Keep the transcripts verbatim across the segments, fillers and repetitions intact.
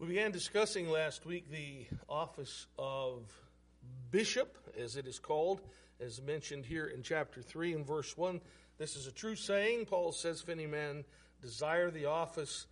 We began discussing last week the office of bishop, as it is called, as mentioned here in chapter three and verse one. This is a true saying. Paul says, if any man desire the office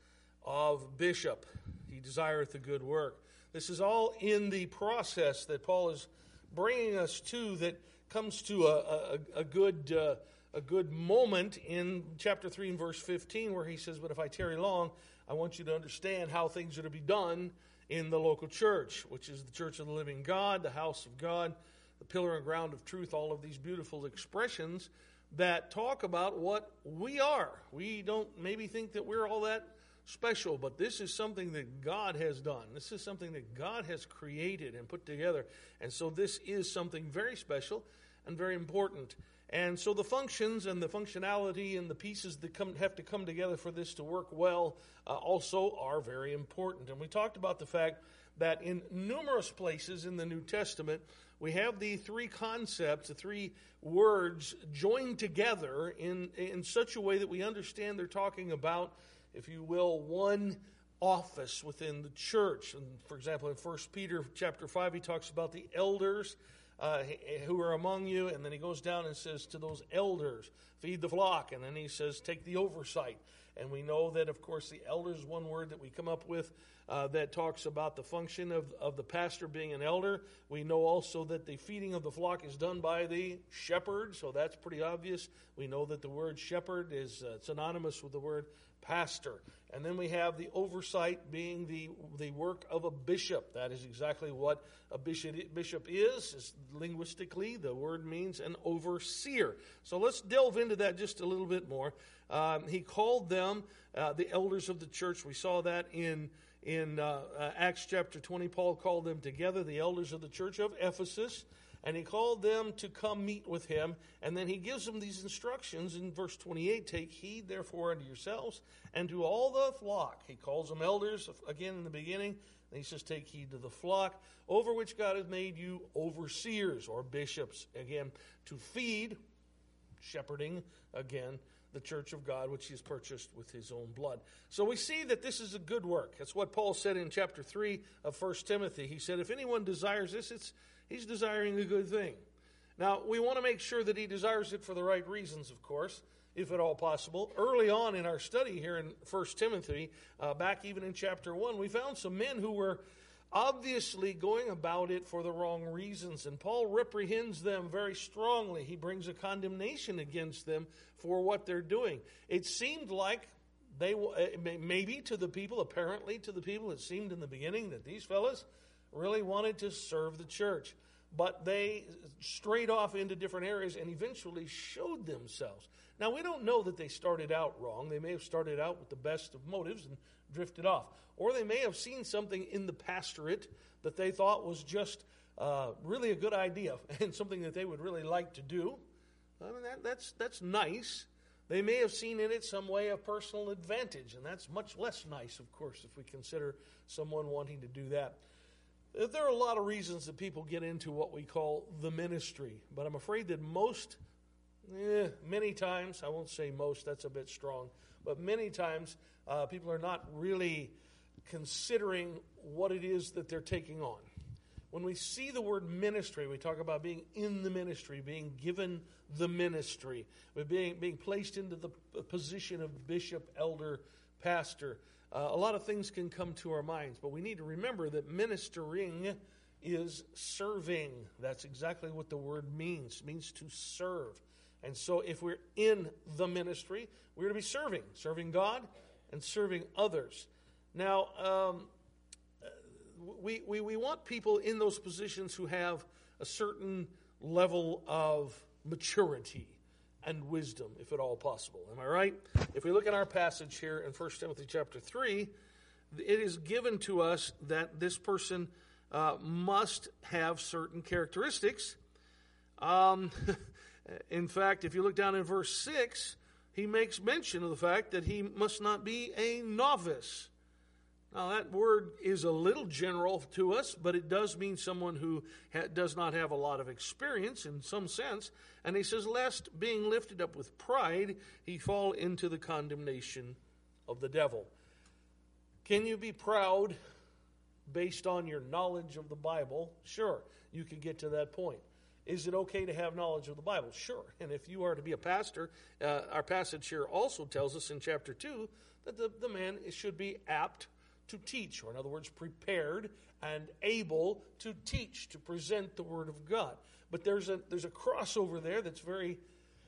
of bishop, he desireth a good work. This is all in the process that Paul is bringing us to, that comes to a, a, a good uh, a good moment in chapter three and verse fifteen, where he says, but if I tarry long, I want you to understand how things are to be done in the local church, which is the church of the living God, the house of God, the pillar and ground of truth, all of these beautiful expressions that talk about what we are. We don't maybe think that we're all that special, but this is something that God has done. This is something that God has created and put together. And so this is something very special and very important. And so the functions and the functionality and the pieces that come, have to come together for this to work well uh, also are very important. And we talked about the fact that in numerous places in the New Testament, we have the three concepts, the three words joined together in, in such a way that we understand they're talking about, if you will, one office within the church. And for example, in First Peter chapter five, he talks about the elders uh, who are among you, and then he goes down and says to those elders, feed the flock, and then he says, take the oversight. And we know that, of course, the elder is one word that we come up with uh, that talks about the function of, of the pastor being an elder. We know also that the feeding of the flock is done by the shepherd, so that's pretty obvious. We know that the word shepherd is uh, synonymous with the word pastor. And then we have the oversight being the, the work of a bishop. That is exactly what a bishop, bishop is. is. Linguistically, the word means an overseer. So let's delve into that just a little bit more. Um, he called them uh, the elders of the church. We saw that in, in uh, uh, Acts chapter twenty. Paul called them together, the elders of the church of Ephesus. And he called them to come meet with him. And then he gives them these instructions in verse twenty-eight. Take heed, therefore, unto yourselves and to all the flock. He calls them elders again in the beginning. And he says, take heed to the flock, over which God has made you overseers or bishops. Again, to feed, shepherding, again, the church of God, which he has purchased with his own blood. So we see that this is a good work. That's what Paul said in chapter three of First Timothy. He said, if anyone desires this, it's he's desiring a good thing. Now, we want to make sure that he desires it for the right reasons, of course, if at all possible. Early on in our study here in First Timothy, uh, back even in chapter one, we found some men who were obviously going about it for the wrong reasons. And Paul reprehends them very strongly. He brings a condemnation against them for what they're doing. It seemed like they, maybe to the people, apparently to the people, it seemed in the beginning that these fellas really wanted to serve the church. But they strayed off into different areas and eventually showed themselves. Now, we don't know that they started out wrong. They may have started out with the best of motives and drifted off. Or they may have seen something in the pastorate that they thought was just uh, really a good idea and something that they would really like to do. I mean, that, that's, that's nice. They may have seen in it some way of personal advantage, and that's much less nice, of course, if we consider someone wanting to do that. There are a lot of reasons that people get into what we call the ministry, but I'm afraid that most, eh, many times, I won't say most, that's a bit strong, but many times uh, people are not really considering what it is that they're taking on. When we see the word ministry, we talk about being in the ministry, being given the ministry, being, being placed into the position of bishop, elder, pastor. Uh, a lot of things can come to our minds, but we need to remember that ministering is serving. That's exactly what the word means. It means to serve. And so if we're in the ministry, we're to be serving, serving God and serving others. Now, um, we, we, we want people in those positions who have a certain level of maturity and wisdom, if at all possible. Am I right? If we look at our passage here in First Timothy chapter three, it is given to us that this person uh, must have certain characteristics. Um, in fact, if you look down in verse six, he makes mention of the fact that he must not be a novice. Now, that word is a little general to us, but it does mean someone who ha- does not have a lot of experience in some sense. And he says, lest being lifted up with pride, he fall into the condemnation of the devil. Can you be proud based on your knowledge of the Bible, sure, you can get to that point. Is it okay to have knowledge of the Bible? Sure. And if you are to be a pastor, uh, our passage here also tells us in chapter two that the, the man should be apt to teach, or in other words, prepared and able to teach, to present the Word of God. But there's a there's a crossover there that's very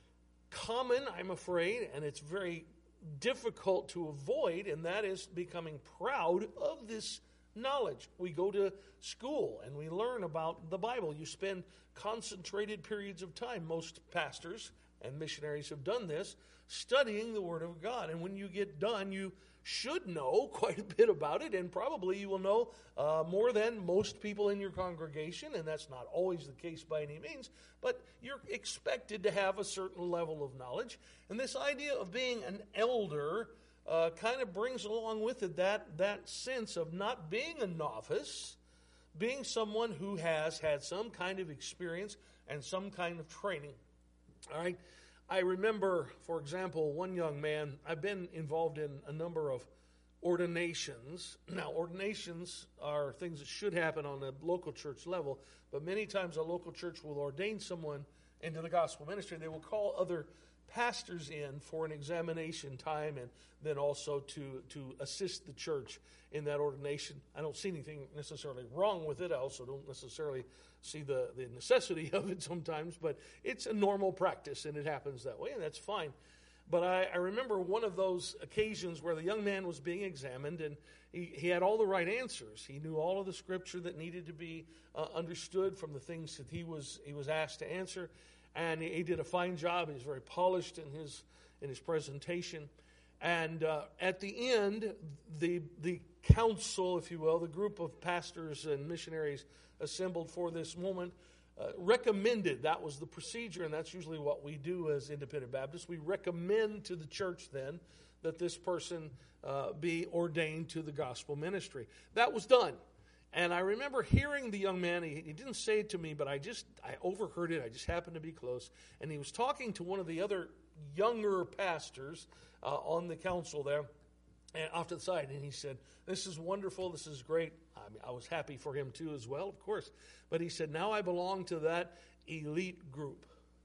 common, I'm afraid, and it's very difficult to avoid, and that is becoming proud of this knowledge. We go to school and we learn about the Bible. You spend concentrated periods of time. Most pastors and missionaries have done this, studying the Word of God. And when you get done, you should know quite a bit about it, and probably you will know uh, more than most people in your congregation, and that's not always the case by any means, but you're expected to have a certain level of knowledge. And this idea of being an elder uh, kind of brings along with it that, that sense of not being a novice, being someone who has had some kind of experience and some kind of training. All right. I remember, for example, one young man, I've been involved in a number of ordinations. Now, ordinations are things that should happen on a local church level, but many times a local church will ordain someone into the gospel ministry. They will call other pastors in for an examination time and then also to, to assist the church in that ordination. I don't see anything necessarily wrong with it. I also don't necessarily see the, the necessity of it sometimes, but it's a normal practice and it happens that way, and that's fine. But I, I remember one of those occasions where the young man was being examined, and he, he had all the right answers. He knew all of the scripture that needed to be uh, understood from the things that he was he was asked to answer, and he, he did a fine job. He was very polished in his in his presentation. And uh, at the end, the the council, if you will, the group of pastors and missionaries assembled for this moment, uh, recommended, that was the procedure, and that's usually what we do as independent Baptists. We recommend to the church then that this person uh, be ordained to the gospel ministry. That was done. And I remember hearing the young man, he, he didn't say it to me, but I just, I overheard it, I just happened to be close, and he was talking to one of the other younger pastors uh, on the council there, and off to the side, and he said, "This is wonderful, this is great." I mean, I was happy for him too as well, of course. But he said, "Now I belong to that elite group."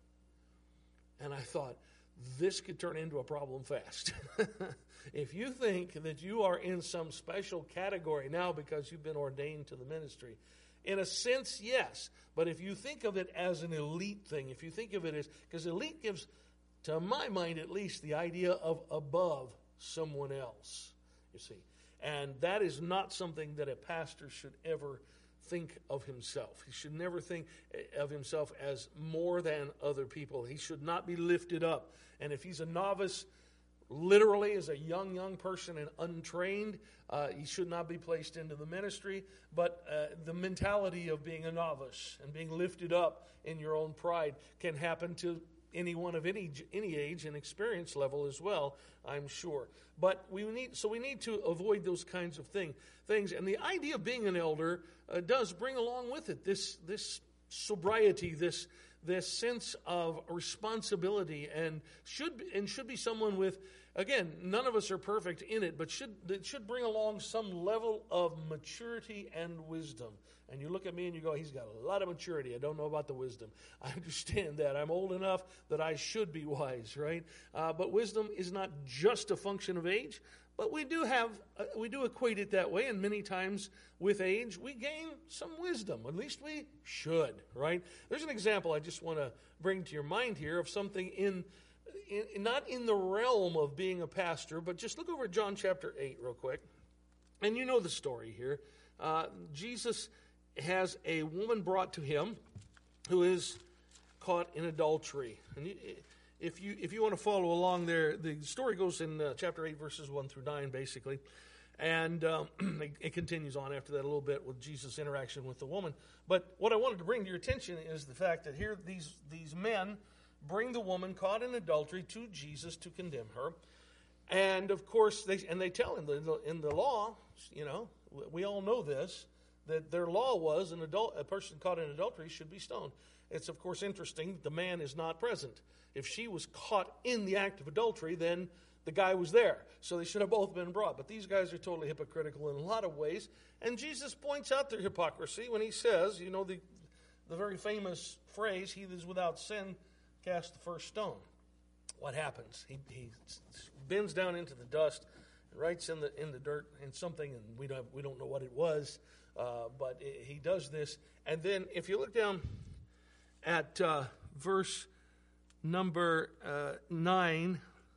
And I thought, this could turn into a problem fast. If you think that you are in some special category now because you've been ordained to the ministry, in a sense, yes. But if you think of it as an elite thing, if you think of it as, because elite gives, to my mind at least, the idea of above someone else, you see. And that is not something that a pastor should ever think of himself. He should never think of himself as more than other people. He should not be lifted up. And if he's a novice, literally as a young, young person and untrained, uh, he should not be placed into the ministry. But uh, the mentality of being a novice and being lifted up in your own pride can happen to anyone of any any age and experience level as well, I'm sure. But we need so we need to avoid those kinds of thing things. And the idea of being an elder uh, does bring along with it this this sobriety, this this sense of responsibility, and should and should be someone with, again, none of us are perfect in it, but should it should bring along some level of maturity and wisdom. And you look at me and you go, he's got a lot of maturity. I don't know about the wisdom. I understand that. I'm old enough that I should be wise, right? Uh, but wisdom is not just a function of age, but we do have, uh, we do equate it that way. And many times with age, we gain some wisdom. At least we should, right? There's an example I just want to bring to your mind here of something in, in, not in the realm of being a pastor, but just look over at John chapter eight real quick. And you know the story here. Uh, Jesus has a woman brought to him who is caught in adultery. And if you if you want to follow along there, the story goes in uh, chapter eight, verses one through nine, basically. And um, it, it continues on after that a little bit with Jesus' interaction with the woman. But what I wanted to bring to your attention is the fact that here these, these men bring the woman caught in adultery to Jesus to condemn her. And, of course, they and they tell him that in the law, you know, we all know this, that their law was an adult, a person caught in adultery should be stoned. It's, of course, interesting the man is not present. If she was caught in the act of adultery, then the guy was there. So they should have both been brought. But these guys are totally hypocritical in a lot of ways. And Jesus points out their hypocrisy when he says, you know, the, the very famous phrase, he that is without sin, cast the first stone. What happens? He, he bends down into the dust, writes in the in the dirt in something, and we don't we don't know what it was, uh, but it, he does this. And then if you look down at uh, verse number uh, nine,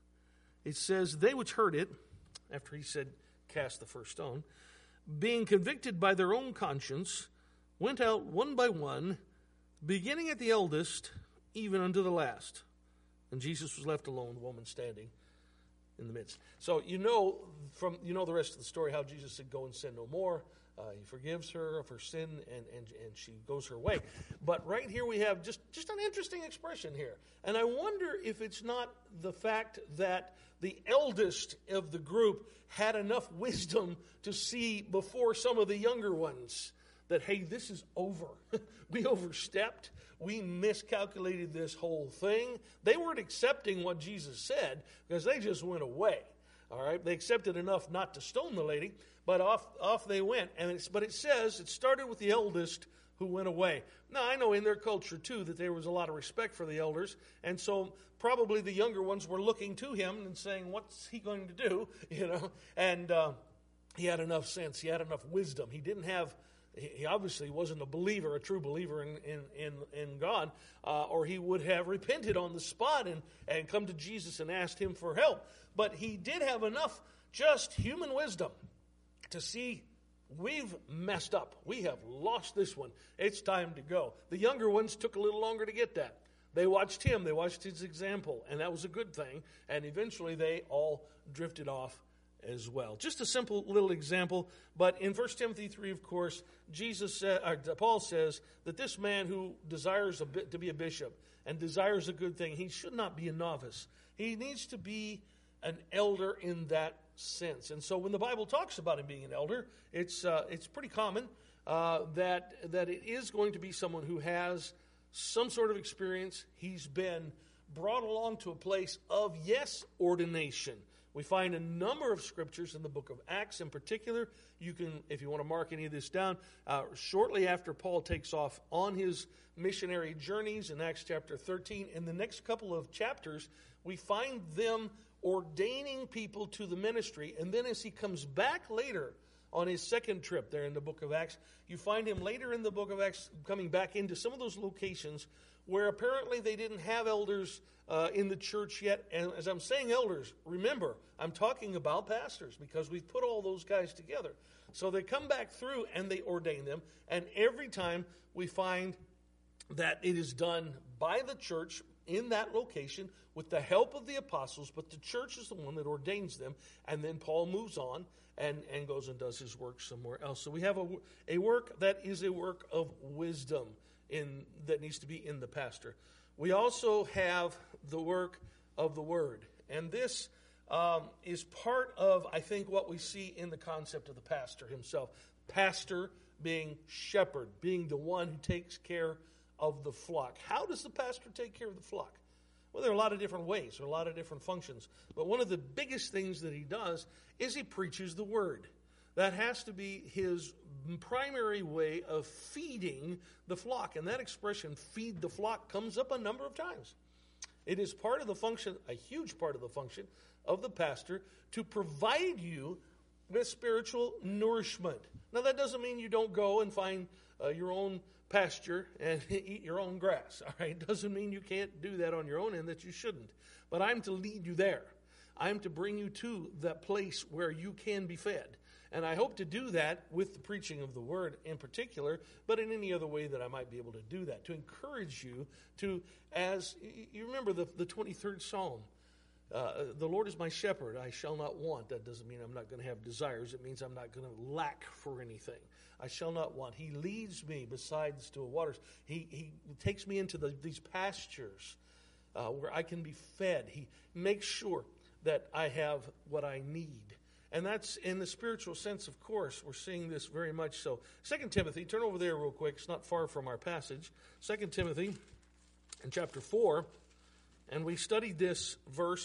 it says, they which heard it, after he said, cast the first stone, being convicted by their own conscience, went out one by one, beginning at the eldest, even unto the last. And Jesus was left alone, the woman standing in the midst. So you know from you know the rest of the story how Jesus said, go and sin no more. Uh, he forgives her of her sin, and, and, and she goes her way. But right here we have just, just an interesting expression here. And I wonder if it's not the fact that the eldest of the group had enough wisdom to see before some of the younger ones that, hey, this is over. We overstepped. We miscalculated this whole thing. They weren't accepting what Jesus said because they just went away. All right, they accepted enough not to stone the lady, but off off they went. And it's, but it says it started with the eldest who went away. Now, I know in their culture, too, that there was a lot of respect for the elders, and so probably the younger ones were looking to him and saying, what's he going to do? You know, and uh, he had enough sense. He had enough wisdom. He didn't have... He obviously wasn't a believer, a true believer in in, in, in God, uh, or he would have repented on the spot and, and come to Jesus and asked him for help. But he did have enough just human wisdom to see we've messed up. We have lost this one. It's time to go. The younger ones took a little longer to get that. They watched him. They watched his example, and that was a good thing. And eventually they all drifted off as well. Just a simple little example, but in First Timothy three, of course, Jesus, uh, or Paul says that this man who desires a bit to be a bishop and desires a good thing, he should not be a novice. He needs to be an elder in that sense. And so when the Bible talks about him being an elder, it's uh, it's pretty common uh, that that it is going to be someone who has some sort of experience. He's been brought along to a place of, yes, ordination. We find a number of scriptures in the book of Acts in particular. You can, if you want to mark any of this down, uh, shortly after Paul takes off on his missionary journeys in Acts chapter thirteen, in the next couple of chapters, we find them ordaining people to the ministry. And then as he comes back later on his second trip there in the book of Acts, you find him later in the book of Acts coming back into some of those locations where apparently they didn't have elders uh, in the church yet. And as I'm saying elders, remember, I'm talking about pastors because we've put all those guys together. So they come back through and they ordain them. And every time we find that it is done by the church in that location with the help of the apostles, but the church is the one that ordains them. And then Paul moves on and, and goes and does his work somewhere else. So we have a, a work that is a work of wisdom in that needs to be in the pastor. We also have the work of the word. And this um, is part of, I think, what we see in the concept of the pastor himself. Pastor being shepherd, being the one who takes care of the flock. How does the pastor take care of the flock? Well, there are a lot of different ways. There are a lot of different functions. But one of the biggest things that he does is he preaches the word. That has to be his primary way of feeding the flock. And that expression, feed the flock, comes up a number of times. It is part of the function, a huge part of the function of the pastor, to provide you with spiritual nourishment. Now, that doesn't mean you don't go and find uh, your own pasture and eat your own grass. All right, it doesn't mean you can't do that on your own and that you shouldn't. But I'm to lead you there. I'm to bring you to that place where you can be fed. And I hope to do that with the preaching of the word in particular, but in any other way that I might be able to do that, to encourage you to, as you remember the, the twenty-third Psalm, uh, the Lord is my shepherd, I shall not want. That doesn't mean I'm not going to have desires. It means I'm not going to lack for anything. I shall not want. He leads me beside the still waters. He, he takes me into the, these pastures uh, where I can be fed. He makes sure that I have what I need. And that's in the spiritual sense, of course. We're seeing this very much so. Second Timothy, turn over there real quick. It's not far from our passage. Second Timothy in chapter four. And we studied this verse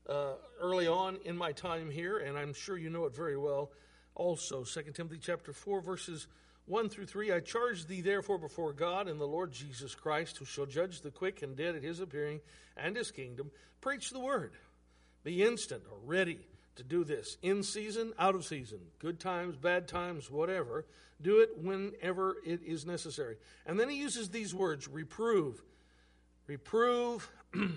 uh, early on in my time here, and I'm sure you know it very well also. Second Timothy chapter four, verses one through three. I charge thee therefore before God and the Lord Jesus Christ, who shall judge the quick and dead at his appearing and his kingdom. Preach the word. Be instant or ready to do this, in season, out of season, good times, bad times, whatever. Do it whenever it is necessary. And then he uses these words: reprove, reprove,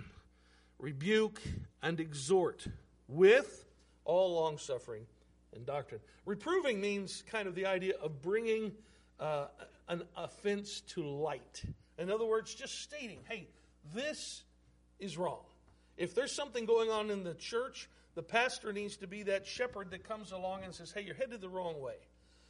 rebuke, and exhort with all long-suffering and doctrine. Reproving means kind of the idea of bringing uh, an offense to light. In other words, just stating, hey, this is wrong. If there's something going on in the church, the pastor needs to be that shepherd that comes along and says, hey, you're headed the wrong way.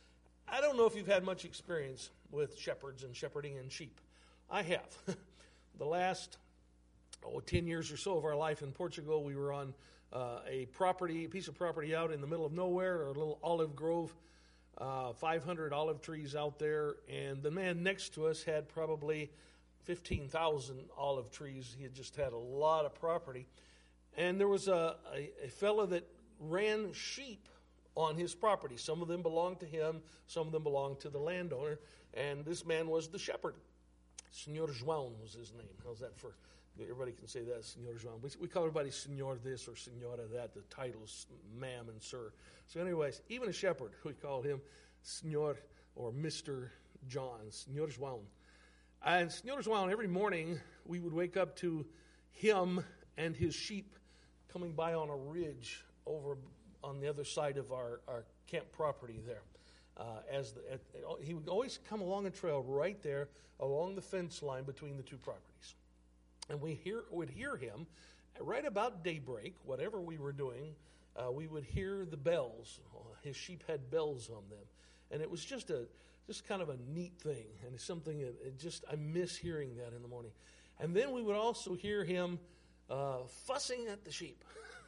I don't know if you've had much experience with shepherds and shepherding and sheep. I have. The last oh, ten years or so of our life in Portugal, we were on uh, a property, a piece of property out in the middle of nowhere, a little olive grove, uh, five hundred olive trees out there, and the man next to us had probably fifteen thousand olive trees. He had just had a lot of property. And there was a, a, a fellow that ran sheep on his property. Some of them belonged to him, some of them belonged to the landowner, and this man was the shepherd. Senor João was his name. How's that for? Everybody can say that, Senor João. We, we call everybody Senor this or Senora that, the titles, ma'am and sir. So anyways, even a shepherd, we called him Senor or Mister John, Senor João. And Senor João, every morning we would wake up to him and his sheep coming by on a ridge over on the other side of our, our camp property there. Uh, as the, at, he would always come along a trail right there along the fence line between the two properties. And we hear, would hear him right about daybreak, whatever we were doing, uh, we would hear the bells. His sheep had bells on them. And it was just a just kind of a neat thing. And it's something that it just, I miss hearing that in the morning. And then we would also hear him uh, fussing at the sheep.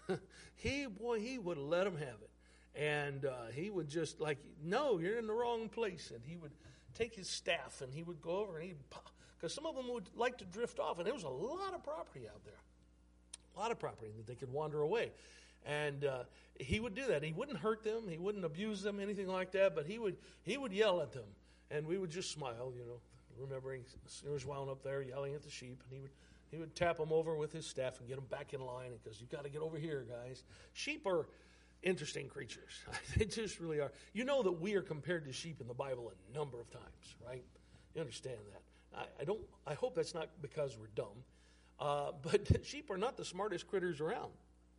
he, boy, he would let them have it. And uh, he would just like, no, you're in the wrong place. And he would take his staff and he would go over and he'd, because some of them would like to drift off. And there was a lot of property out there. A lot of property that they could wander away. And uh, he would do that. He wouldn't hurt them. He wouldn't abuse them, anything like that. But he would he would yell at them. And we would just smile, you know, remembering Senor João up there yelling at the sheep. And he would he would tap them over with his staff and get them back in line because you've got to get over here, guys. Sheep are interesting creatures. They just really are. You know that we are compared to sheep in the Bible a number of times, right? You understand that. I, I don't. I hope that's not because we're dumb. Uh, but sheep are not the smartest critters around.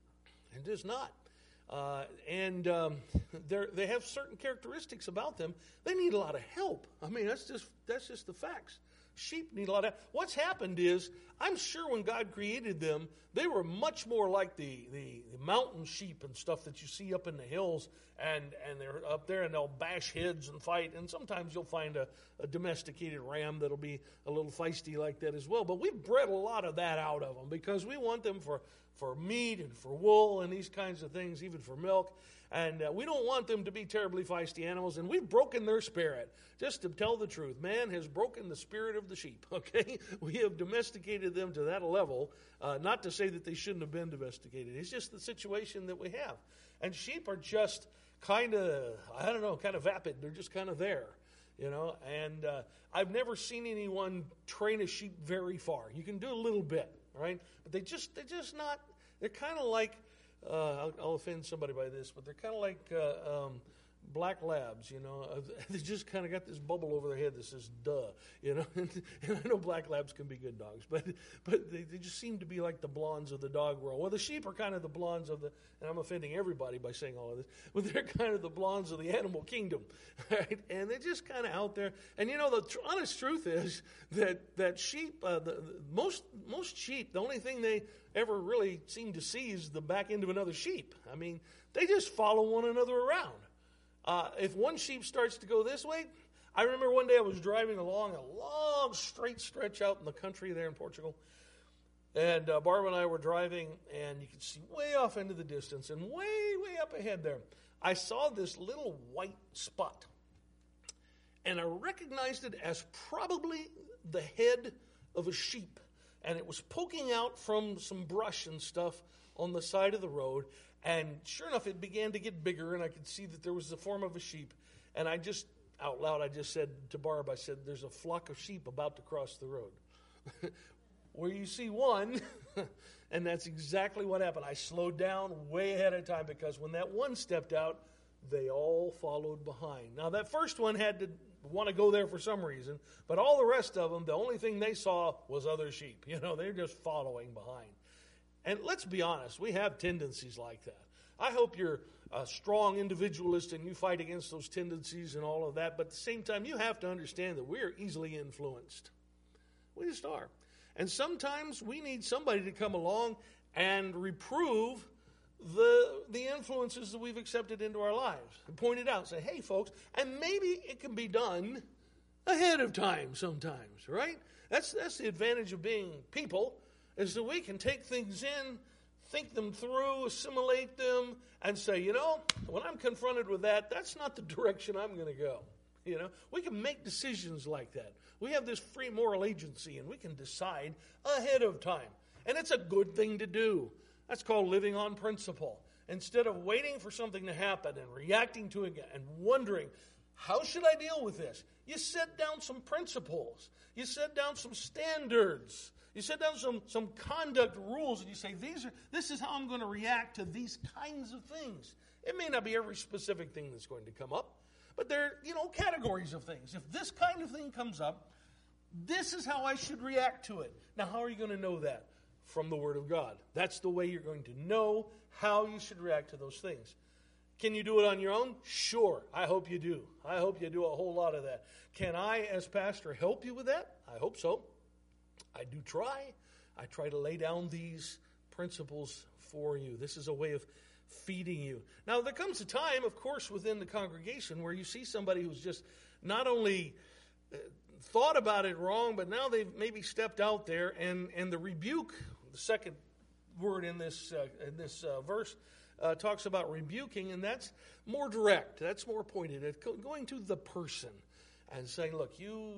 It is not. Uh, and um, they have certain characteristics about them. They need a lot of help. I mean, that's just that's just the facts. Sheep need a lot of help. What's happened is, I'm sure when God created them, they were much more like the, the, the mountain sheep and stuff that you see up in the hills, and, and they're up there and they'll bash heads and fight. And sometimes you'll find a, a domesticated ram that'll be a little feisty like that as well. But we've bred a lot of that out of them because we want them for, for meat and for wool and these kinds of things, even for milk. And uh, we don't want them to be terribly feisty animals, and we've broken their spirit. Just to tell the truth, man has broken the spirit of the sheep, okay? We have domesticated them to that level, uh, not to say that they shouldn't have been domesticated. It's just the situation that we have. And sheep are just kind of, I don't know, kind of vapid. They're just kind of there, you know? And uh, I've never seen anyone train a sheep very far. You can do a little bit, right? But they just, they're just not, they're kind of like, Uh, I'll, I'll offend somebody by this, but they're kind of like uh, um, black labs, you know. Uh, they just kind of got this bubble over their head that says "duh," you know. And, and I know black labs can be good dogs, but but they, they just seem to be like the blondes of the dog world. Well, the sheep are kind of the blondes of the, and I'm offending everybody by saying all of this, but they're kind of the blondes of the animal kingdom, right? And they're just kind of out there. And you know, the tr- honest truth is that that sheep, uh, the, the most most sheep, the only thing they ever really seem to see is the back end of another sheep. I mean, they just follow one another around. Uh, if one sheep starts to go this way, I remember one day I was driving along a long straight stretch out in the country there in Portugal, and uh, Barb and I were driving, and you could see way off into the distance, and way, way up ahead there, I saw this little white spot, and I recognized it as probably the head of a sheep. and it was poking out from some brush and stuff on the side of the road. And sure enough, it began to get bigger, and I could see that there was the form of a sheep. And I just, out loud, I just said to Barb, I said, there's a flock of sheep about to cross the road. Where you see one, and that's exactly what happened. I slowed down way ahead of time, because when that one stepped out, they all followed behind. Now, that first one had to want to go there for some reason, but all the rest of them, the only thing they saw was other sheep. You know, they're just following behind. And let's be honest, we have tendencies like that. I hope you're a strong individualist and you fight against those tendencies and all of that, but at the same time, you have to understand that we're easily influenced. We just are. And sometimes we need somebody to come along and reprove the the influences that we've accepted into our lives, and point it out, say, hey folks, and maybe it can be done ahead of time sometimes, right? That's that's the advantage of being people, is that we can take things in, think them through, assimilate them, and say, you know, when I'm confronted with that, that's not the direction I'm going to go. You know, we can make decisions like that. We have this free moral agency, and we can decide ahead of time, and it's a good thing to do. That's called living on principle. Instead of waiting for something to happen and reacting to it and wondering, how should I deal with this? You set down some principles. You set down some standards. You set down some, some conduct rules, and you say, these are this is how I'm going to react to these kinds of things. It may not be every specific thing that's going to come up, but there are, you know, categories of things. If this kind of thing comes up, this is how I should react to it. Now, how are you going to know that? From the Word of God. That's the way you're going to know how you should react to those things. Can you do it on your own? Sure. I hope you do. I hope you do a whole lot of that. Can I, as pastor, help you with that? I hope so. I do try. I try to lay down these principles for you. This is a way of feeding you. Now, there comes a time, of course, within the congregation where you see somebody who's just not only uh, thought about it wrong, but now they've maybe stepped out there, and, and the rebuke, the second word in this uh, in this uh, verse, uh, talks about rebuking, and that's more direct. That's more pointed at going to the person and saying, look, you,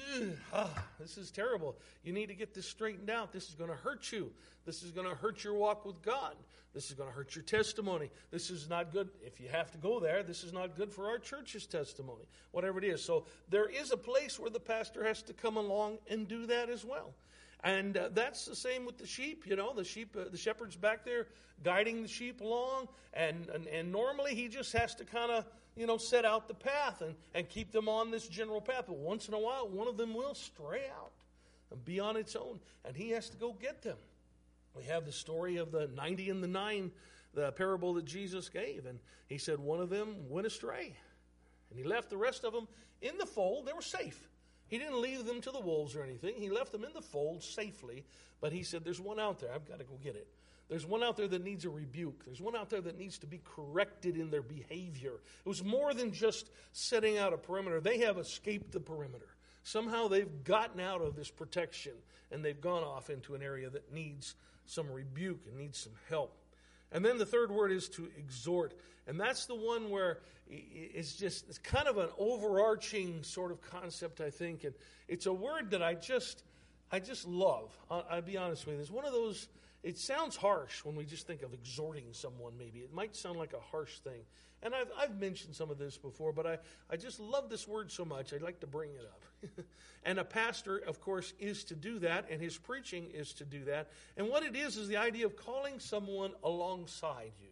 ah, this is terrible. You need to get this straightened out. This is going to hurt you. This is going to hurt your walk with God. This is going to hurt your testimony. This is not good. If you have to go there, this is not good for our church's testimony, whatever it is. So there is a place where the pastor has to come along and do that as well. And uh, that's the same with the sheep. You know, the sheep, uh, the shepherd's back there guiding the sheep along, and, and, and normally he just has to kind of, you know, set out the path and, and keep them on this general path. But once in a while, one of them will stray out and be on its own, and he has to go get them. We have the story of the ninety and the nine, the parable that Jesus gave, and he said one of them went astray, and he left the rest of them in the fold. They were safe. He didn't leave them to the wolves or anything. He left them in the fold safely, but he said, there's one out there. I've got to go get it. There's one out there that needs a rebuke. There's one out there that needs to be corrected in their behavior. It was more than just setting out a perimeter. They have escaped the perimeter. Somehow they've gotten out of this protection, and they've gone off into an area that needs some rebuke and needs some help. And then the third word is to exhort. And that's the one where it's just, it's kind of an overarching sort of concept, I think. And it's a word that I just, I just love. I'll, I'll be honest with you. It's one of those, it sounds harsh when we just think of exhorting someone, maybe. It might sound like a harsh thing. And I've, I've mentioned some of this before, but I, I just love this word so much, I'd like to bring it up. And a pastor, of course, is to do that, and his preaching is to do that. And what it is is the idea of calling someone alongside you.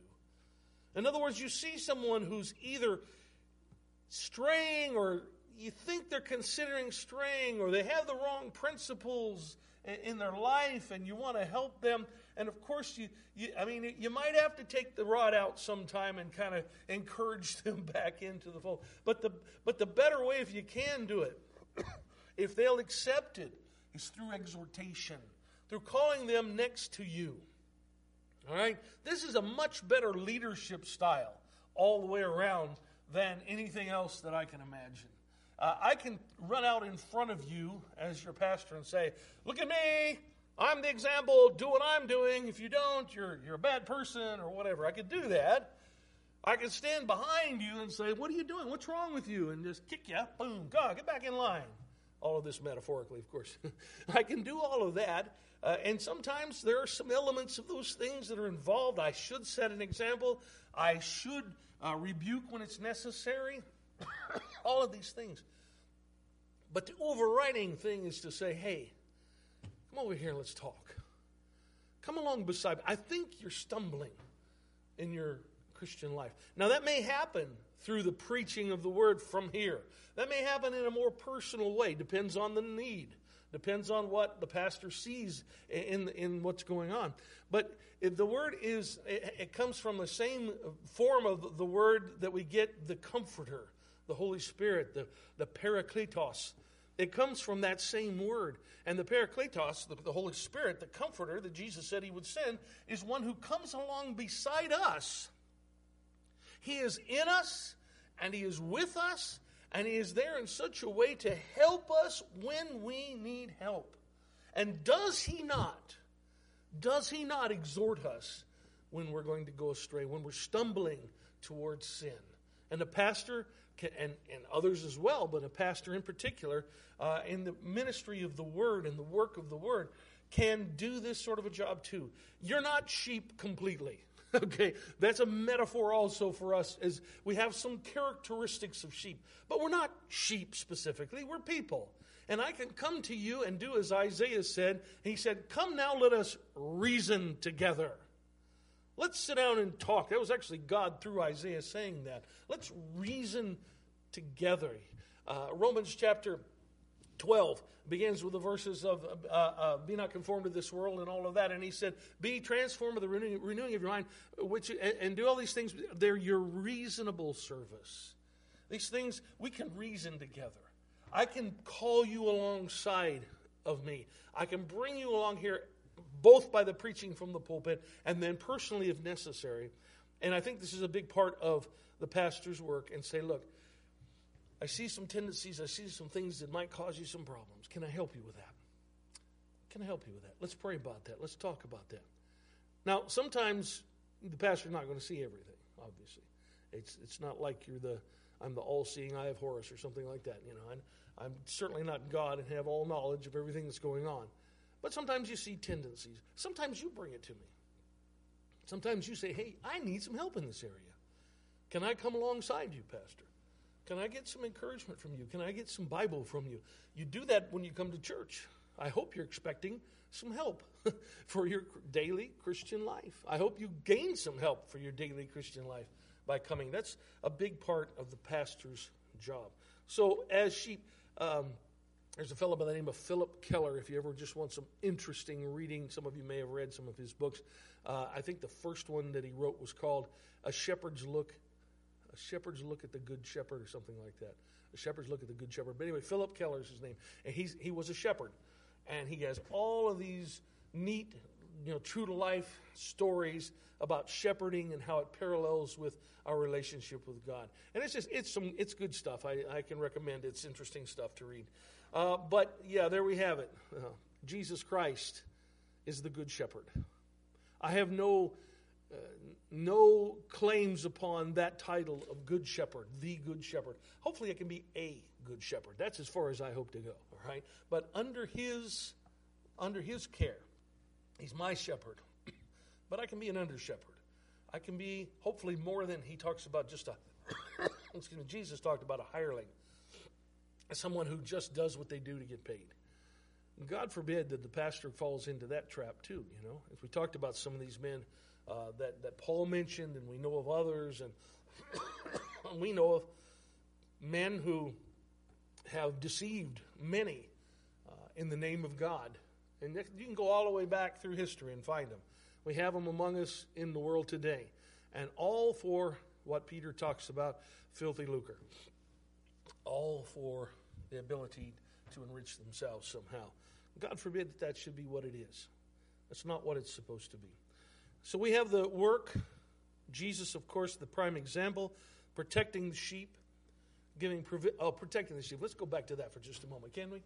In other words, you see someone who's either straying, or you think they're considering straying, or they have the wrong principles in their life, and you want to help them. And of course, you, you I mean, you might have to take the rod out sometime and kind of encourage them back into the fold. But the but the better way, if you can do it, if they'll accept it, is through exhortation, through calling them next to you. All right? This is a much better leadership style all the way around than anything else that I can imagine. Uh, I can run out in front of you as your pastor and say, look at me, I'm the example, do what I'm doing. If you don't, you're you're a bad person or whatever. I could do that. I could stand behind you and say, what are you doing? What's wrong with you? And just kick you. Boom, go, get back in line. All of this metaphorically, of course. I can do all of that. Uh, and sometimes there are some elements of those things that are involved. I should set an example. I should uh, rebuke when it's necessary. All of these things. But the overriding thing is to say, hey, come over here and let's talk. Come along beside me. I think you're stumbling in your Christian life. Now that may happen through the preaching of the word from here. That may happen in a more personal way. Depends on the need. Depends on what the pastor sees in, in what's going on. But if the word is, it, it comes from the same form of the word that we get the Comforter, the Holy Spirit, the, the Parakletos. It comes from that same word. And the Parakletos, the, the Holy Spirit, the Comforter that Jesus said he would send, is one who comes along beside us. He is in us, and he is with us, and he is there in such a way to help us when we need help. And does he not, does he not exhort us when we're going to go astray, when we're stumbling towards sin? And the pastor, can, and, and others as well, but a pastor in particular, uh, in the ministry of the word and the work of the word, can do this sort of a job too. You're not sheep completely. Okay, that's a metaphor also for us, as we have some characteristics of sheep. But we're not sheep specifically, we're people. And I can come to you and do as Isaiah said. He said, come now, let us reason together. Let's sit down and talk. That was actually God through Isaiah saying that. Let's reason together. Uh, Romans chapter twelve begins with the verses of uh, uh, be not conformed to this world and all of that. And he said, be transformed with the renewing, renewing of your mind, which and, and do all these things. They're your reasonable service. These things, we can reason together. I can call you alongside of me. I can bring you along here, both by the preaching from the pulpit and then personally if necessary. And I think this is a big part of the pastor's work, and say, look, I see some tendencies, I see some things that might cause you some problems. Can I help you with that? Can I help you with that? Let's pray about that. Let's talk about that. Now, sometimes the pastor's not going to see everything, obviously. It's it's not like you're the, I'm the all-seeing eye of Horus or something like that. You know, I'm, I'm certainly not God and have all knowledge of everything that's going on. But sometimes you see tendencies. Sometimes you bring it to me. Sometimes you say, hey, I need some help in this area. Can I come alongside you, Pastor? Can I get some encouragement from you? Can I get some Bible from you? You do that when you come to church. I hope you're expecting some help for your daily Christian life. I hope you gain some help for your daily Christian life by coming. That's a big part of the pastor's job. So as sheep, um, there's a fellow by the name of Philip Keller. If you ever just want some interesting reading, some of you may have read some of his books. Uh, I think the first one that he wrote was called A Shepherd's Look A Shepherd's Look at the Good Shepherd or something like that. A Shepherd's Look at the Good Shepherd. But anyway, Philip Keller is his name. And he's, he was a shepherd. And he has all of these neat, you know, true-to-life stories about shepherding and how it parallels with our relationship with God. And it's just, it's some, it's good stuff. I, I can recommend it. It's interesting stuff to read. Uh, but, yeah, there we have it. Uh, Jesus Christ is the Good Shepherd. I have no... Uh, no claims upon that title of Good Shepherd, the Good Shepherd. Hopefully I can be a Good Shepherd. That's as far as I hope to go, all right? But under his, under his care, he's my shepherd. But I can be an under shepherd. I can be, hopefully, more than he talks about just a, excuse me, Jesus talked about a hireling, someone who just does what they do to get paid. God forbid that the pastor falls into that trap too, you know. If we talked about some of these men Uh, that, that Paul mentioned, and we know of others, and we know of men who have deceived many uh, in the name of God. And you can go all the way back through history and find them. We have them among us in the world today. And all for what Peter talks about, filthy lucre. All for the ability to enrich themselves somehow. God forbid that that should be what it is. That's not what it's supposed to be. So we have the work, Jesus, of course, the prime example, protecting the sheep, giving provi- oh, protecting the sheep. Let's go back to that for just a moment, can we?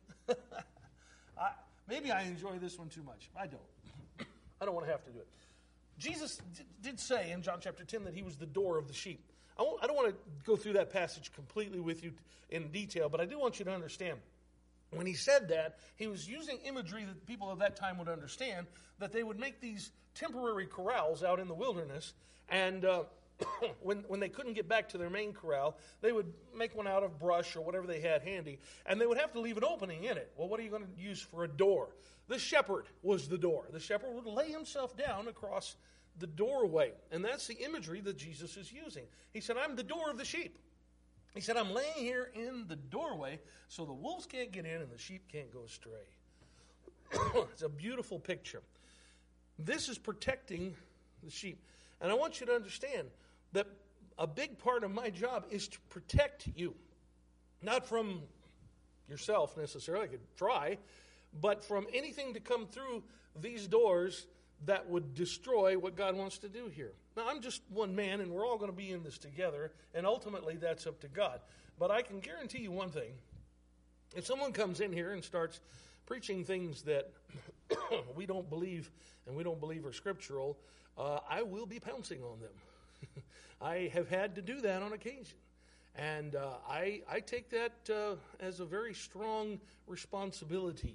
I, maybe I enjoy this one too much. I don't. I don't want to have to do it. Jesus d- did say in John chapter ten that he was the door of the sheep. I, won't, I don't want to go through that passage completely with you in detail, but I do want you to understand when he said that, he was using imagery that people of that time would understand, that they would make these temporary corrals out in the wilderness, and uh, when, when they couldn't get back to their main corral, they would make one out of brush or whatever they had handy, and they would have to leave an opening in it. Well, what are you going to use for a door? The shepherd was the door. The shepherd would lay himself down across the doorway, and that's the imagery that Jesus is using. He said, I'm the door of the sheep. He said, I'm laying here in the doorway so the wolves can't get in and the sheep can't go astray. It's a beautiful picture. This is protecting the sheep. And I want you to understand that a big part of my job is to protect you. Not from yourself necessarily, I could try, but from anything to come through these doors that would destroy what God wants to do here. Now, I'm just one man, and we're all going to be in this together, and ultimately that's up to God. But I can guarantee you one thing. If someone comes in here and starts preaching things that we don't believe and we don't believe are scriptural, uh, I will be pouncing on them. I have had to do that on occasion. And uh, I, I take that uh, as a very strong responsibility.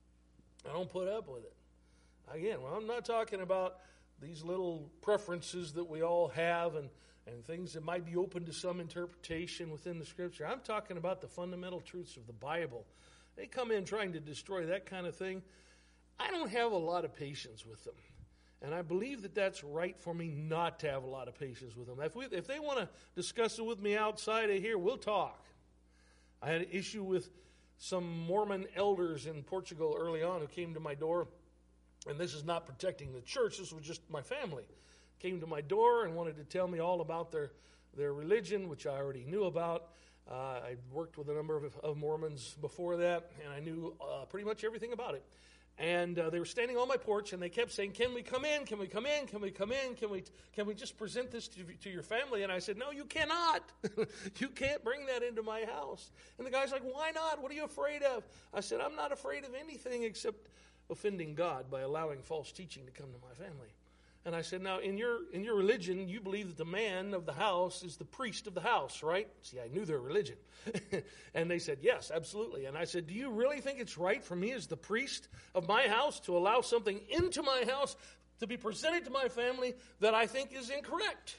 I don't put up with it. Again, well, I'm not talking about these little preferences that we all have and, and things that might be open to some interpretation within the Scripture. I'm talking about the fundamental truths of the Bible. They come in trying to destroy that kind of thing. I don't have a lot of patience with them. And I believe that that's right for me not to have a lot of patience with them. If, we, if they want to discuss it with me outside of here, we'll talk. I had an issue with some Mormon elders in Portugal early on who came to my door. And this is not protecting the church. This was just my family. Came to my door and wanted to tell me all about their, their religion, which I already knew about. Uh, I worked with a number of, of Mormons before that, and I knew uh, pretty much everything about it. And uh, they were standing on my porch, and they kept saying, can we come in? Can we come in? Can we come in? Can we can we just present this to, to your family? And I said, no, you cannot. You can't bring that into my house. And the guy's like, why not? What are you afraid of? I said, I'm not afraid of anything except offending God by allowing false teaching to come to my family. And I said, now, in your in your religion, you believe that the man of the house is the priest of the house, right? See, I knew their religion. And they said, yes, absolutely. And I said, do you really think it's right for me as the priest of my house to allow something into my house to be presented to my family that I think is incorrect?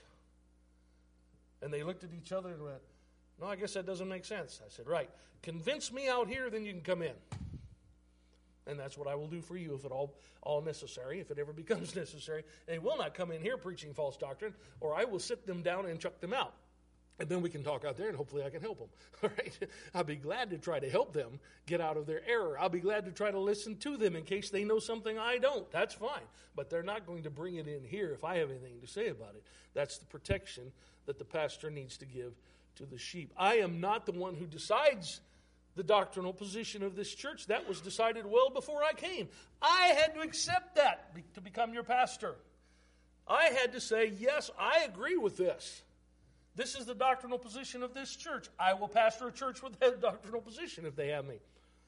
And they looked at each other and went, no, I guess that doesn't make sense. I said, right. Convince me out here, then you can come in. And that's what I will do for you if at all, all necessary, if it ever becomes necessary. They will not come in here preaching false doctrine, or I will sit them down and chuck them out. And then we can talk out there, and hopefully I can help them. All right? I'll be glad to try to help them get out of their error. I'll be glad to try to listen to them in case they know something I don't. That's fine. But they're not going to bring it in here if I have anything to say about it. That's the protection that the pastor needs to give to the sheep. I am not the one who decides the doctrinal position of this church. That was decided well before I came. I had to accept that to become your pastor. I had to say, yes, I agree with this. This is the doctrinal position of this church. I will pastor a church with that doctrinal position if they have me.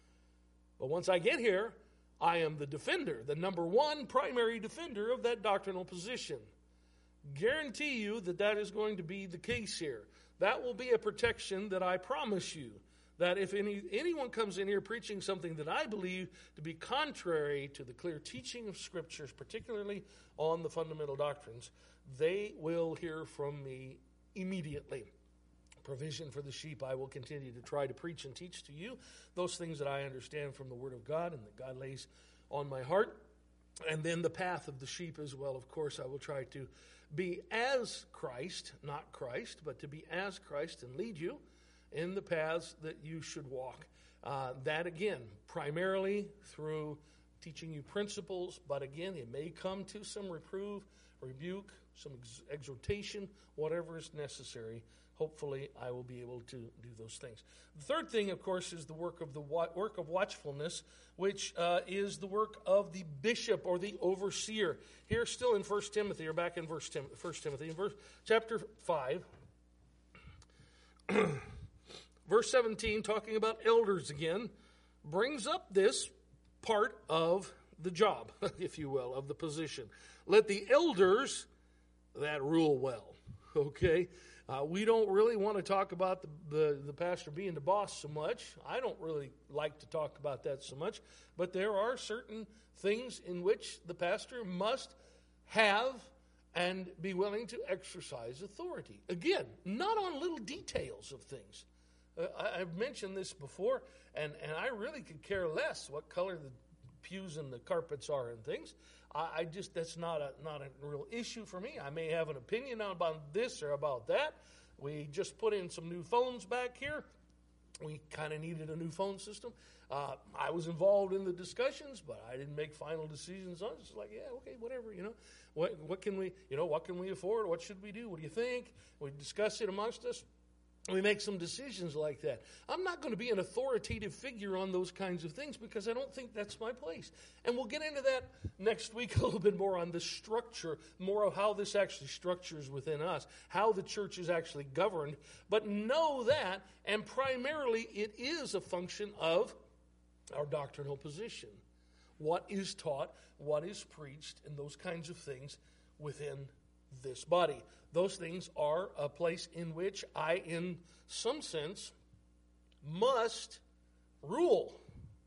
But once I get here, I am the defender, the number one primary defender of that doctrinal position. Guarantee you that that is going to be the case here. That will be a protection that I promise you. That if any anyone comes in here preaching something that I believe to be contrary to the clear teaching of Scriptures, particularly on the fundamental doctrines, they will hear from me immediately. Provision for the sheep, I will continue to try to preach and teach to you those things that I understand from the Word of God and that God lays on my heart. And then the path of the sheep as well. Of course, I will try to be as Christ, not Christ, but to be as Christ and lead you in the paths that you should walk. Uh, that, again, primarily through teaching you principles, but again, it may come to some reproof, rebuke, some ex- exhortation, whatever is necessary. Hopefully, I will be able to do those things. The third thing, of course, is the work of the wa- work of watchfulness, which uh, is the work of the bishop or the overseer. Here, still in First Timothy, or back in First Tim- First Timothy, in verse, chapter five, verse seventeen, talking about elders again, brings up this part of the job, if you will, of the position. Let the elders that rule well, okay? Uh, we don't really want to talk about the, the, the pastor being the boss so much. I don't really like to talk about that so much. But there are certain things in which the pastor must have and be willing to exercise authority. Again, not on little details of things. Uh, I, I've mentioned this before, and, and I really could care less what color the pews and the carpets are and things. I, I just, that's not a not a real issue for me. I may have an opinion about this or about that. We just put in some new phones back here. We kind of needed a new phone system. Uh, I was involved in the discussions, but I didn't make final decisions on it. It's like, yeah, okay, whatever, you know. What what can we, you know, what can we afford? What should we do? What do you think? We discuss it amongst us. We make some decisions like that. I'm not going to be an authoritative figure on those kinds of things because I don't think that's my place. And we'll get into that next week a little bit more on the structure, more of how this actually structures within us, how the church is actually governed. But know that, and primarily it is a function of our doctrinal position. What is taught, what is preached, and those kinds of things within this body. Those things are a place in which I, in some sense, must rule.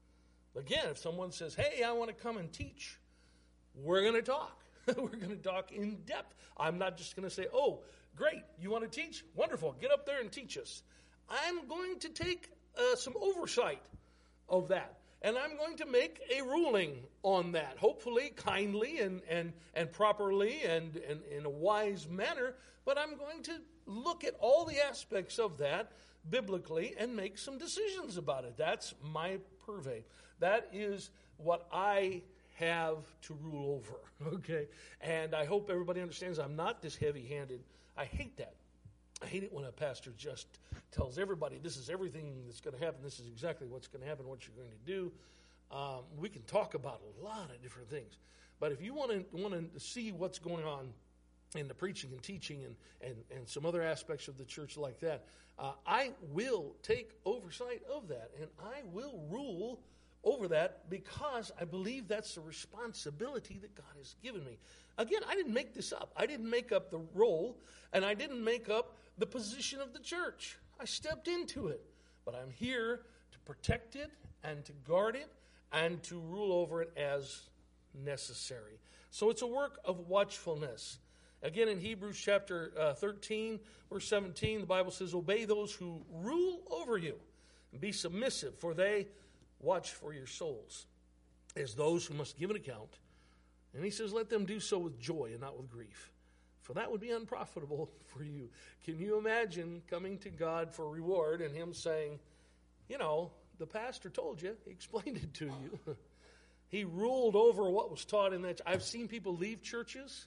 Again, if someone says, hey, I want to come and teach, we're going to talk. We're going to talk in depth. I'm not just going to say, oh, great, you want to teach? Wonderful, get up there and teach us. I'm going to take uh, some oversight of that. And I'm going to make a ruling on that, hopefully kindly and, and, and properly and, and in a wise manner. But I'm going to look at all the aspects of that biblically and make some decisions about it. That's my purvey. That is what I have to rule over, okay? And I hope everybody understands I'm not this heavy-handed. I hate that. I hate it when a pastor just tells everybody this is everything that's going to happen. This is exactly what's going to happen, what you're going to do. Um, we can talk about a lot of different things. But if you want to want to see what's going on in the preaching and teaching and, and, and some other aspects of the church like that, uh, I will take oversight of that. And I will rule over that because I believe that's the responsibility that God has given me. Again, I didn't make this up. I didn't make up the role, and I didn't make up the position of the church. I stepped into it. But I'm here to protect it and to guard it and to rule over it as necessary. So it's a work of watchfulness. Again, in Hebrews chapter uh, thirteen, verse seventeen, the Bible says, obey those who rule over you and be submissive, for they watch for your souls as those who must give an account. And he says, let them do so with joy and not with grief, for that would be unprofitable for you. Can you imagine coming to God for reward and him saying, you know, the pastor told you, he explained it to you. He ruled over what was taught in that. I've seen people leave churches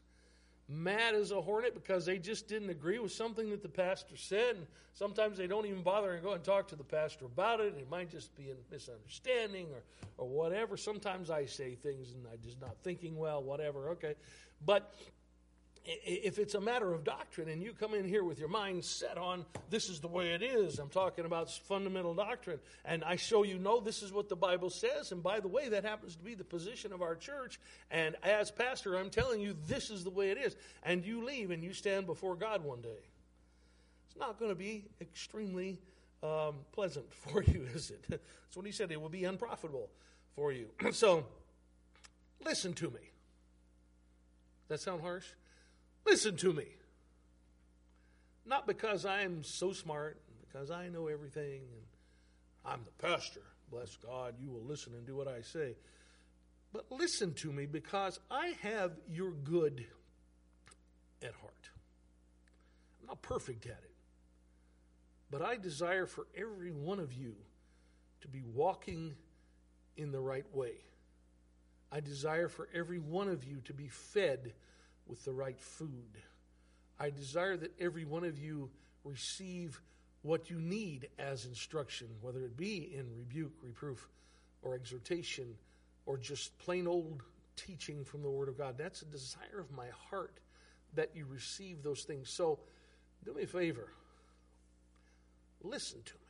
mad as a hornet because they just didn't agree with something that the pastor said. And sometimes they don't even bother and go and talk to the pastor about it. It might just be a misunderstanding or, or whatever. Sometimes I say things and I'm just not thinking well, whatever, okay. But if it's a matter of doctrine and you come in here with your mind set on this is the way it is, I'm talking about fundamental doctrine, and I show you, no, this is what the Bible says, and by the way, that happens to be the position of our church, and as pastor, I'm telling you this is the way it is, and you leave and you stand before God one day. It's not going to be extremely um, pleasant for you, is it? That's what he said. It will be unprofitable for you. So, listen to me. Does that sound harsh? Listen to me. Not because I'm so smart, because I know everything, and I'm the pastor. Bless God, you will listen and do what I say. But listen to me because I have your good at heart. I'm not perfect at it. But I desire for every one of you to be walking in the right way. I desire for every one of you to be fed with the right food. I desire that every one of you receive what you need as instruction, whether it be in rebuke, reproof, or exhortation, or just plain old teaching from the Word of God. That's a desire of my heart that you receive those things. So, do me a favor. Listen to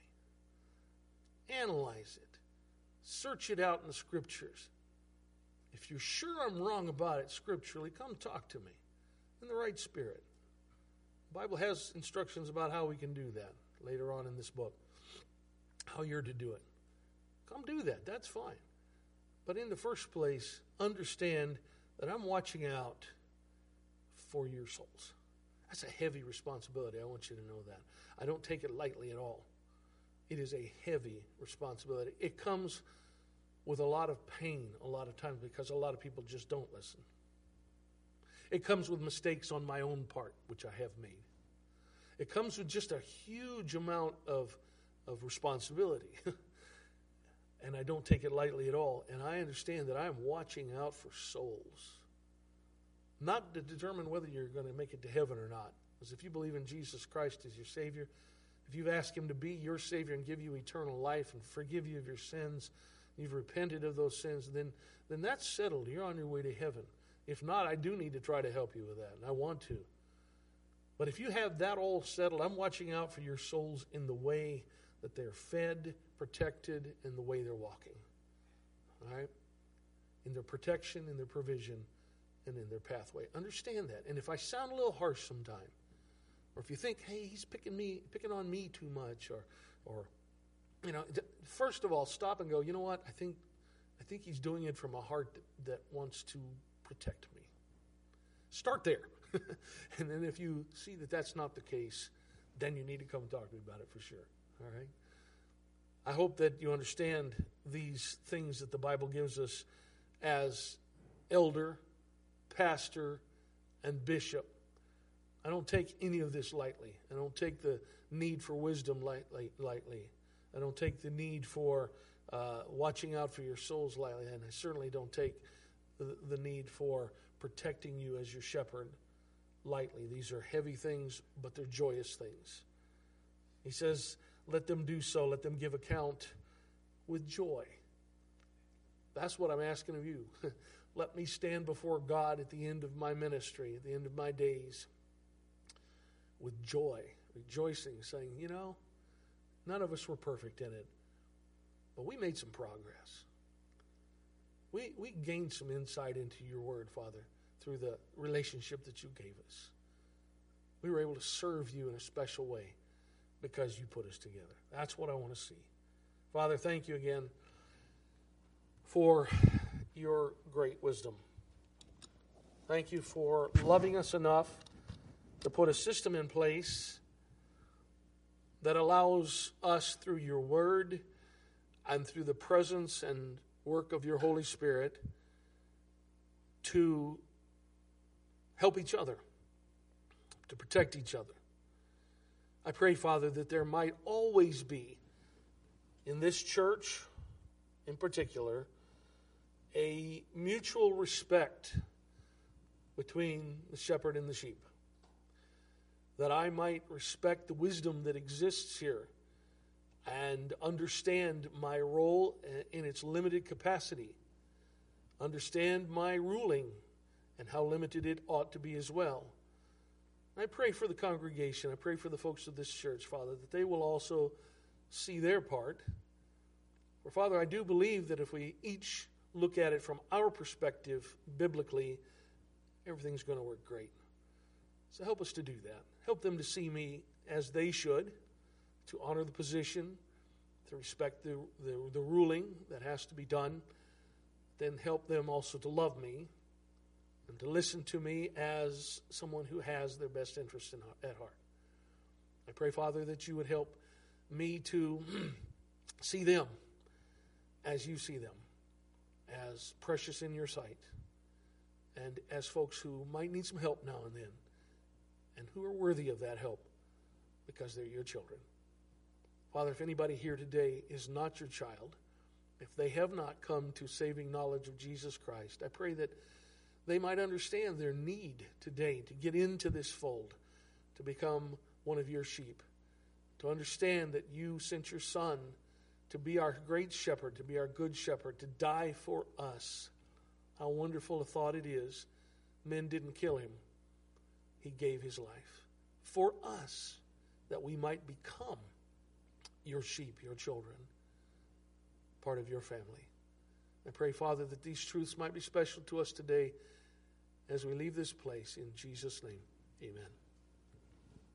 me. Analyze it. Search it out in the Scriptures. If you're sure I'm wrong about it scripturally, come talk to me in the right spirit. The Bible has instructions about how we can do that later on in this book, how you're to do it. Come do that. That's fine. But in the first place, understand that I'm watching out for your souls. That's a heavy responsibility. I want you to know that. I don't take it lightly at all. It is a heavy responsibility. It comes with a lot of pain a lot of times because a lot of people just don't listen. It comes with mistakes on my own part, which I have made. It comes with just a huge amount of, of responsibility. And I don't take it lightly at all. And I understand that I'm watching out for souls. Not to determine whether you're going to make it to heaven or not. Because if you believe in Jesus Christ as your Savior, if you've asked Him to be your Savior and give you eternal life and forgive you of your sins, you've repented of those sins, then, then that's settled. You're on your way to heaven. If not, I do need to try to help you with that, and I want to. But if you have that all settled, I'm watching out for your souls in the way that they're fed, protected, and the way they're walking. All right? In their protection, in their provision, and in their pathway. Understand that. And if I sound a little harsh sometime, or if you think, hey, he's picking me, picking on me too much, or, or, you know, first of all, stop and go, you know what? I think, I think he's doing it from a heart that, that wants to protect me. Start there. And then if you see that that's not the case, then you need to come talk to me about it for sure. All right? I hope that you understand these things that the Bible gives us as elder, pastor, and bishop. I don't take any of this lightly. I don't take the need for wisdom lightly. lightly. I don't take the need for uh, watching out for your souls lightly. And I certainly don't take the, the need for protecting you as your shepherd lightly. These are heavy things, but they're joyous things. He says, let them do so. Let them give account with joy. That's what I'm asking of you. Let me stand before God at the end of my ministry, at the end of my days, with joy, rejoicing, saying, you know, none of us were perfect in it, but we made some progress. We, we gained some insight into your word, Father, through the relationship that you gave us. We were able to serve you in a special way because you put us together. That's what I want to see. Father, thank you again for your great wisdom. Thank you for loving us enough to put a system in place that allows us through your word and through the presence and work of your Holy Spirit to help each other, to protect each other. I pray, Father, that there might always be, in this church in particular, a mutual respect between the shepherd and the sheep. That I might respect the wisdom that exists here and understand my role in its limited capacity. Understand my ruling and how limited it ought to be as well. I pray for the congregation. I pray for the folks of this church, Father, that they will also see their part. For, Father, I do believe that if we each look at it from our perspective biblically, everything's going to work great. So help us to do that. Help them to see me as they should, to honor the position, to respect the, the, the ruling that has to be done. Then help them also to love me and to listen to me as someone who has their best interest in, at heart. I pray, Father, that you would help me to see them as you see them, as precious in your sight, and as folks who might need some help now and then, and who are worthy of that help because they're your children. Father, if anybody here today is not your child, if they have not come to saving knowledge of Jesus Christ, I pray that they might understand their need today to get into this fold, to become one of your sheep, to understand that you sent your Son to be our great shepherd, to be our good shepherd, to die for us. How wonderful a thought it is. Men didn't kill him. He gave his life for us, that we might become your sheep, your children, part of your family. I pray, Father, that these truths might be special to us today as we leave this place. In Jesus' name, amen.